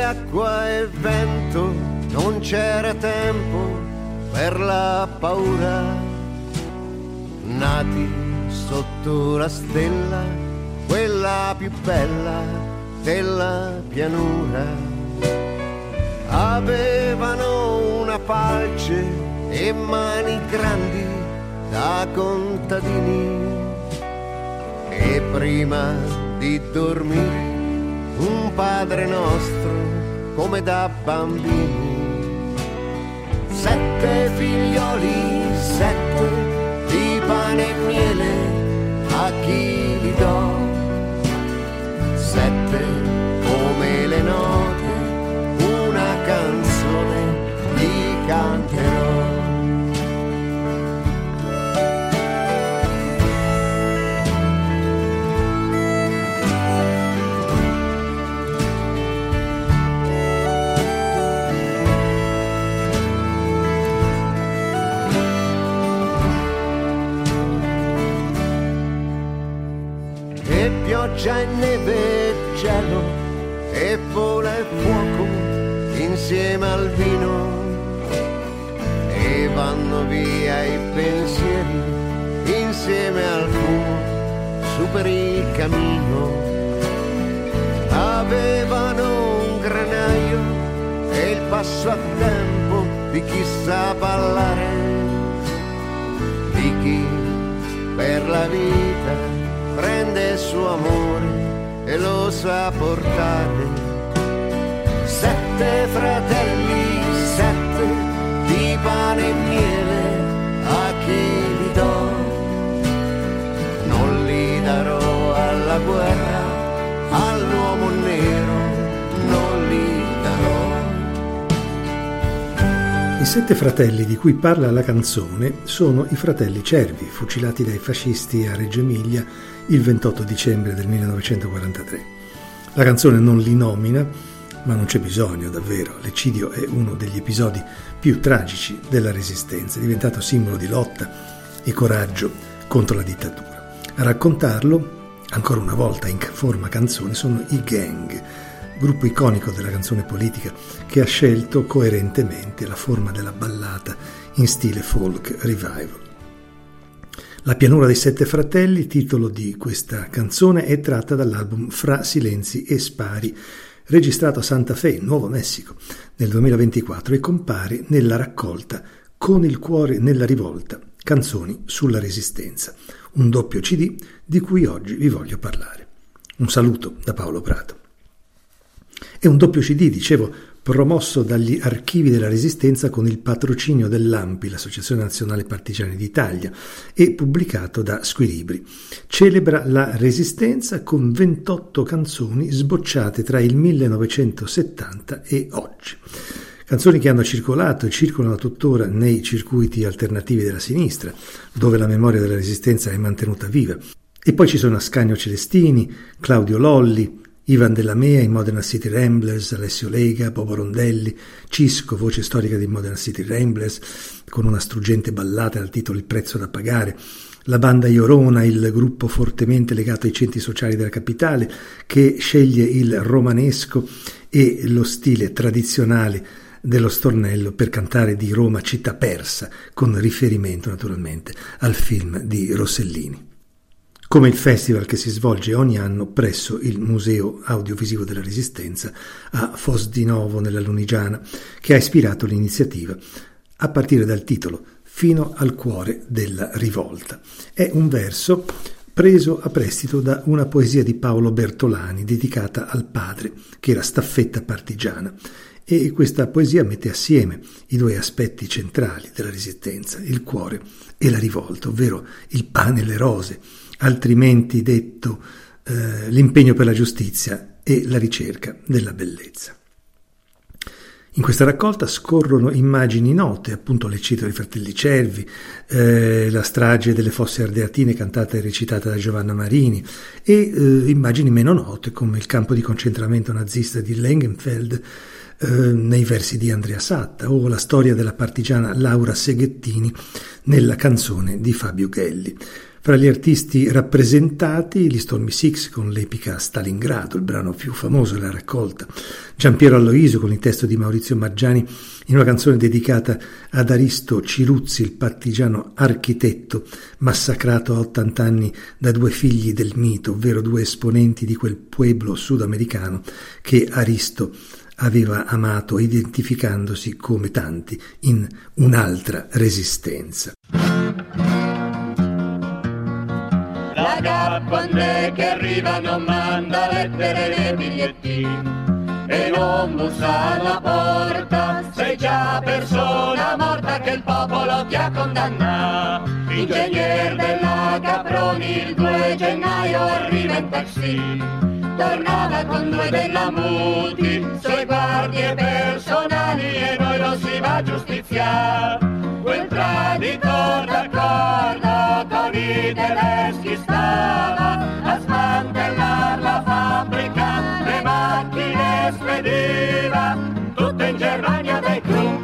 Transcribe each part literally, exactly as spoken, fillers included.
acqua e vento, non c'era tempo per la paura. Nati sotto la stella, quella più bella della pianura. Avevano una falce e mani grandi da contadini, e prima di dormire un Padre Nostro come da bambini. Sette figlioli, sette di pane e miele, a chi li do? Sette come le note, una canzone gli canterò. Pioggia e neve e gelo e vola e fuoco insieme al vino, e vanno via i pensieri insieme al fumo su per il cammino. Avevano un granaio e il passo a tempo di chi sa ballare, di chi per la vita prende il suo amore e lo sa portare. Sette fratelli, sette di pane e miele, a chi li do? Non li darò alla guerra, all'uomo nero non li darò. I sette fratelli di cui parla la canzone sono i fratelli Cervi, fucilati dai fascisti a Reggio Emilia il ventotto dicembre del millenovecentoquarantatré. La canzone non li nomina, ma non c'è bisogno, davvero. L'eccidio è uno degli episodi più tragici della Resistenza, è diventato simbolo di lotta e coraggio contro la dittatura. A raccontarlo, ancora una volta in forma canzone, sono i Gang, gruppo iconico della canzone politica che ha scelto coerentemente la forma della ballata in stile folk revival. La pianura dei sette fratelli, titolo di questa canzone, è tratta dall'album Fra silenzi e spari, registrato a Santa Fe, Nuovo Messico, nel duemilaventiquattro, e compare nella raccolta Con il cuore nella rivolta, canzoni sulla resistenza, un doppio C D di cui oggi vi voglio parlare. Un saluto da Paolo Prato. È un doppio C D, dicevo, promosso dagli archivi della Resistenza con il patrocinio dell'A M P I, l'Associazione Nazionale Partigiani d'Italia, e pubblicato da Squilibri. Celebra la Resistenza con ventotto canzoni sbocciate tra il millenovecentosettanta e oggi. Canzoni che hanno circolato e circolano tuttora nei circuiti alternativi della sinistra, dove la memoria della Resistenza è mantenuta viva. E poi ci sono Ascanio Celestini, Claudio Lolli, Ivan Della Mea, i Modena City Ramblers, Alessio Lega, Bobo Rondelli, Cisco, voce storica dei Modena City Ramblers, con una struggente ballata dal titolo Il prezzo da pagare, la banda Iorona, il gruppo fortemente legato ai centri sociali della capitale, che sceglie il romanesco e lo stile tradizionale dello stornello per cantare di Roma città persa, con riferimento naturalmente al film di Rossellini. Come il festival che si svolge ogni anno presso il Museo Audiovisivo della Resistenza a Fos di Novo nella Lunigiana, che ha ispirato l'iniziativa a partire dal titolo Fino al cuore della rivolta. È un verso preso a prestito da una poesia di Paolo Bertolani dedicata al padre, che era staffetta partigiana, e questa poesia mette assieme i due aspetti centrali della Resistenza, il cuore e la rivolta, ovvero il pane e le rose, altrimenti detto eh, l'impegno per la giustizia e la ricerca della bellezza. In questa raccolta scorrono immagini note, appunto l'eccidio dei fratelli Cervi, eh, la strage delle Fosse Ardeatine cantata e recitata da Giovanna Marini, e eh, immagini meno note come il campo di concentramento nazista di Langenfeld eh, nei versi di Andrea Satta, o la storia della partigiana Laura Seghettini nella canzone di Fabio Ghelli. Fra gli artisti rappresentati, gli Stormy Six con l'epica Stalingrado, il brano più famoso della raccolta, Giampiero Aloisio con il testo di Maurizio Maggiani in una canzone dedicata ad Aristo Ciruzzi, il partigiano architetto massacrato a ottanta anni da due figli del mito, ovvero due esponenti di quel pueblo sudamericano che Aristo aveva amato, identificandosi come tanti in un'altra resistenza. La Gabbande che arriva non manda lettere né bigliettini e non bussa alla porta, sei già persona morta che il popolo ti ha condannato. Ingegner della Caproni il due gennaio arriva in taxi, tornava con due della Muti, suoi guardie personali e noi lo si va a giustiziare. Quel traditor d'accordo con i tedeschi stava a smantellare la fabbrica, le macchine spediva tutte in Germania dai Krum.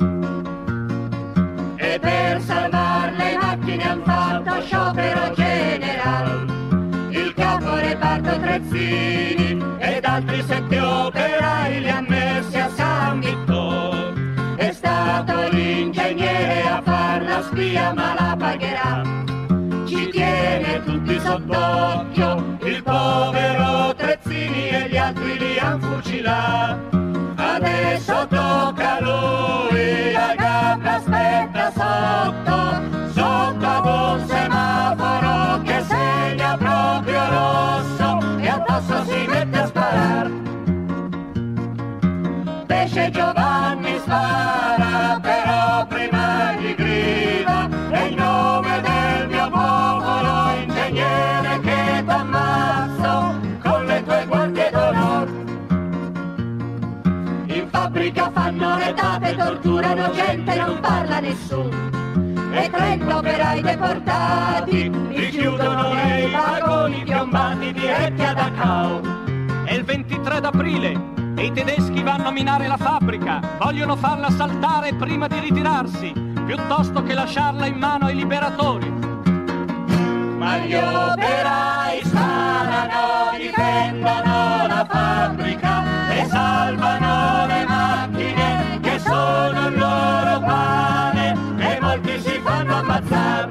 E per salvare le macchine han fatto sciopero generale il capo reparto Trezzini ed altri sette operai li han messi a San Vittore. È stato l'ingegnere a far la spia ma la pagherà, ci tiene tutti sott'occhio il povero Trezzini e gli altri li han fucilato. Adesso tocca a lui, la Gabbia aspetta sotto, sotto ad un semaforo che segna proprio rosso e addosso si mette a sparare. Pesce Giovanni spara, però prima gli grida, è il nome del mio popolo, ingegnere che t'ammazzo con le tue guardie d'onore. In fabbrica fanno le date, torturano gente, non parla nessuno. E trenta operai deportati richiudono nei vagoni piombati diretti a Dachau. È il ventitré d'aprile e i tedeschi vanno a minare la fabbrica, vogliono farla saltare prima di ritirarsi, piuttosto che lasciarla in mano ai liberatori. Ma gli operai sparano, difendono la fabbrica e salvano le macchine che sono il loro pane e molti si fanno ammazzare.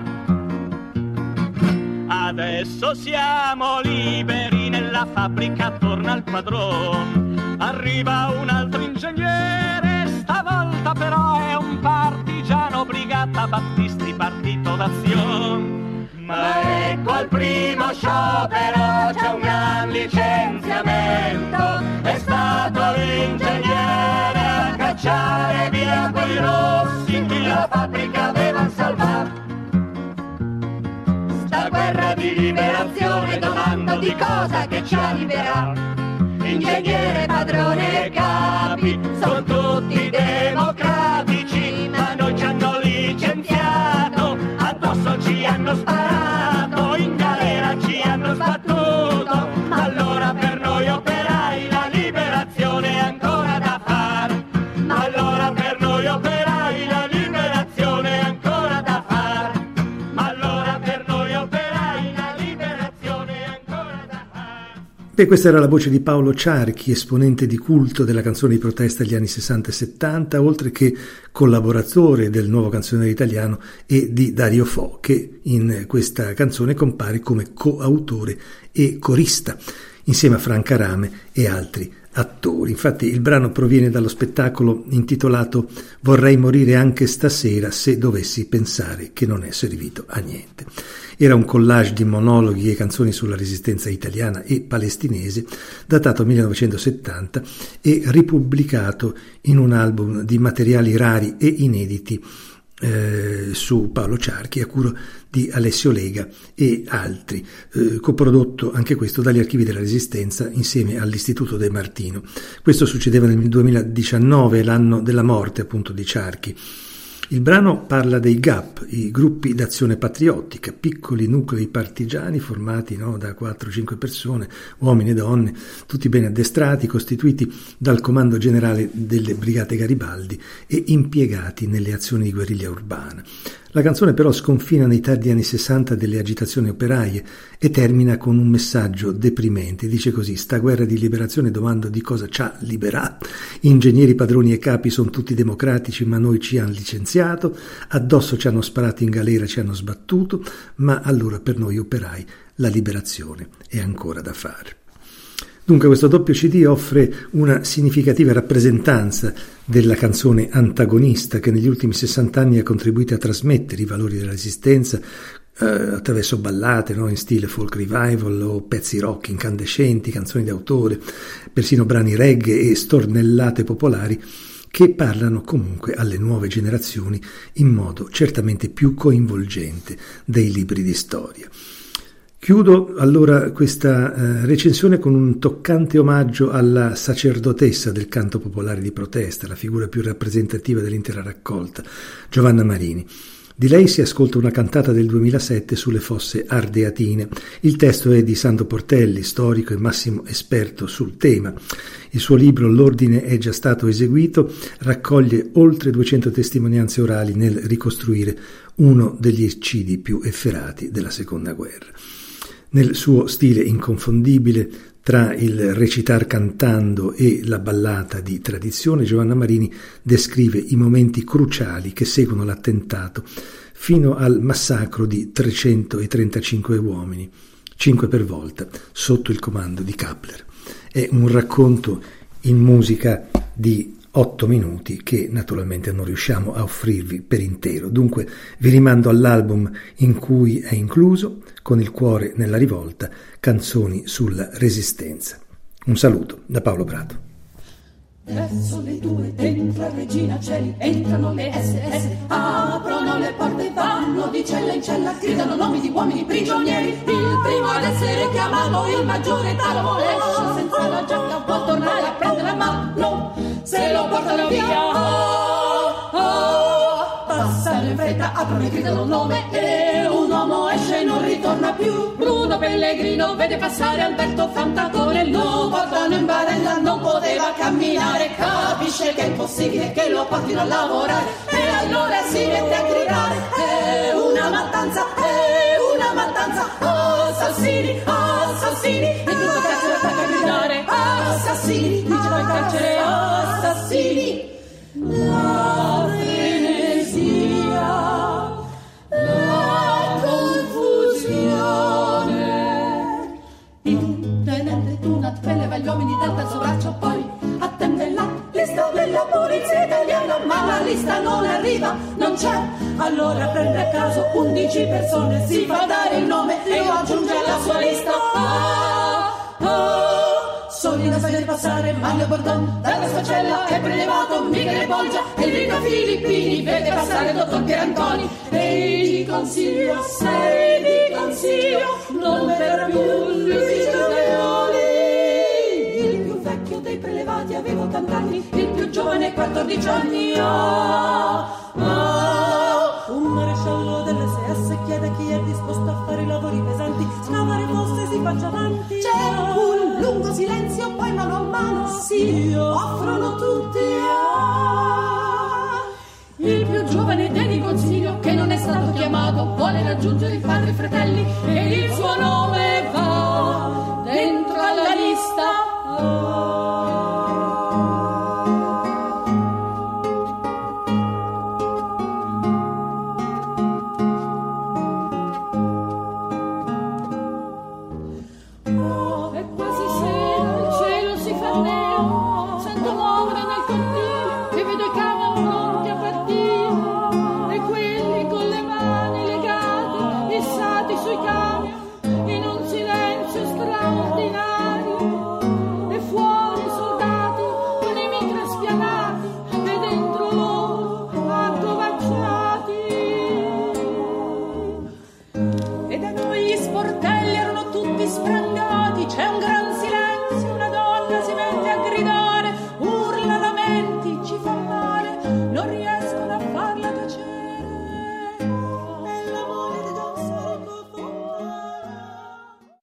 Adesso siamo liberi, nella fabbrica torna il padrone. Arriva un altro ingegnere, stavolta però è un partigiano, brigata Battisti, partito d'azione. Ma ecco al primo sciopero c'è un gran licenziamento, è stato l'ingegnere a cacciare via quei rossi che la fabbrica avevano salvato. Sta guerra di liberazione domando di cosa che ci ha liberato. Ingegnere, padrone e capi, sono tutti democratici, ma noi ci hanno licenziato, addosso ci hanno sparato, in galera ci hanno sbattuto, allora per noi operai la liberazione è ancora da fare, allora per noi operai la liberazione è ancora da fare, allora per noi operai la liberazione è ancora da fare. Beh, questa era la voce di Paolo Ciarchi, esponente di culto della canzone di protesta degli anni sessanta e settanta, oltre che collaboratore del Nuovo Canzoniere Italiano e di Dario Fo, che in questa canzone compare come coautore e corista, insieme a Franca Rame e altri attori. Infatti il brano proviene dallo spettacolo intitolato Vorrei morire anche stasera se dovessi pensare che non è servito a niente. Era un collage di monologhi e canzoni sulla resistenza italiana e palestinese, datato millenovecentosettanta e ripubblicato in un album di materiali rari e inediti eh, su Paolo Ciarchi, a cura di Alessio Lega e altri, eh, coprodotto anche questo dagli Archivi della Resistenza insieme all'Istituto De Martino. Questo succedeva nel duemiladiciannove, l'anno della morte appunto di Ciarchi. Il brano parla dei G A P, i gruppi d'azione patriottica, piccoli nuclei partigiani formati no, da quattro cinque persone, uomini e donne, tutti ben addestrati, costituiti dal comando generale delle Brigate Garibaldi e impiegati nelle azioni di guerriglia urbana. La canzone però sconfina nei tardi anni sessanta delle agitazioni operaie e termina con un messaggio deprimente. Dice così: sta guerra di liberazione domando di cosa c'ha liberà. Ingegneri, padroni e capi sono tutti democratici, ma noi ci hanno licenziato, addosso ci hanno sparato, in galera ci hanno sbattuto, ma allora per noi operai la liberazione è ancora da fare. Dunque questo doppio C D offre una significativa rappresentanza della canzone antagonista che negli ultimi sessanta anni ha contribuito a trasmettere i valori della resistenza eh, attraverso ballate, no, in stile folk revival o pezzi rock incandescenti, canzoni d'autore, persino brani reggae e stornellate popolari che parlano comunque alle nuove generazioni in modo certamente più coinvolgente dei libri di storia. Chiudo allora questa eh, recensione con un toccante omaggio alla sacerdotessa del canto popolare di protesta, la figura più rappresentativa dell'intera raccolta, Giovanna Marini. Di lei si ascolta una cantata del duemilasette sulle fosse ardeatine. Il testo è di Sandro Portelli, storico e massimo esperto sul tema. Il suo libro L'ordine è già stato eseguito raccoglie oltre duecento testimonianze orali nel ricostruire uno degli eccidi più efferati della seconda guerra. Nel suo stile inconfondibile, tra il recitar cantando e la ballata di tradizione, Giovanna Marini descrive i momenti cruciali che seguono l'attentato fino al massacro di trecentotrentacinque uomini, cinque per volta, sotto il comando di Kappler. È un racconto in musica di otto minuti che naturalmente non riusciamo a offrirvi per intero. Dunque vi rimando all'album in cui è incluso, Con il cuore nella rivolta, canzoni sulla resistenza. Un saluto da Paolo Prato. Verso le due dentro Regina Coeli entrano le esse esse, aprono le porte e vanno di cella in cella, gridano nomi di uomini prigionieri. Il primo ad essere chiamato, il maggiore Talamo, esce senza la giacca, può tornare a prendere la mano, se lo portano via. Oh, oh, passano in fretta, aprono e gridano il nome e un uomo esce e non ritorna più. Bruno Pellegrino vede passare Alberto Fantatore, lo portano in barella, non poteva camminare, capisce che è impossibile che lo portino a lavorare e allora si mette a gridare: è una mattanza, è una mattanza, assassini, assassini, e tutto il carcere attacca a gridare: assassini, dicono in carcere assassini. La frenesia, la confusione. Il tenente Tunat preleva gli uomini dal terzo braccio, poi attende la lista della polizia italiana, ma la lista non arriva, non c'è. Allora prende a caso undici persone, si fa dare il nome e lo aggiunge alla sua lista. Ah, ah. Sogni da di passare Mario Bordon dalla sua cella è prelevato Michele Bolgia, Enrico Filippini vede passare dottor Pierantoni e gli consiglio, se vi consiglio, non per più l'ufficio Leoli. Il più vecchio dei prelevati aveva ottanta anni, il più giovane quattordici anni. Ah, ah. Un maresciallo dell'esse esse chiede chi è disposto a fare i lavori pesanti, scavare fosse si faccia avanti. C'è un lungo silenzio, poi mano a mano si offrono tutti. Ah. Il più giovane dei di consiglio, che non è stato chiamato, vuole raggiungere il padre e i fratelli e il suo nome